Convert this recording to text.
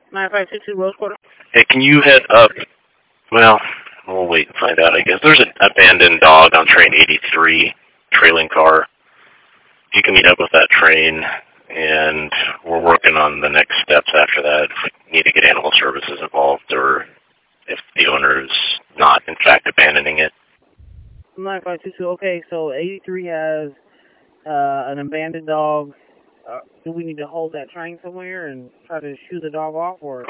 9522 Rose Quarter. Hey, can you head up? Well, we'll wait and find out, I guess. There's an abandoned dog on train 83, trailing car. You can meet up with that train, and we're working on the next steps after that. If we need to get animal services involved, or if the owner's not, in fact, abandoning it. 9522, okay, so 83 has an abandoned dog. Do we need to hold that train somewhere and try to shoo the dog off, or?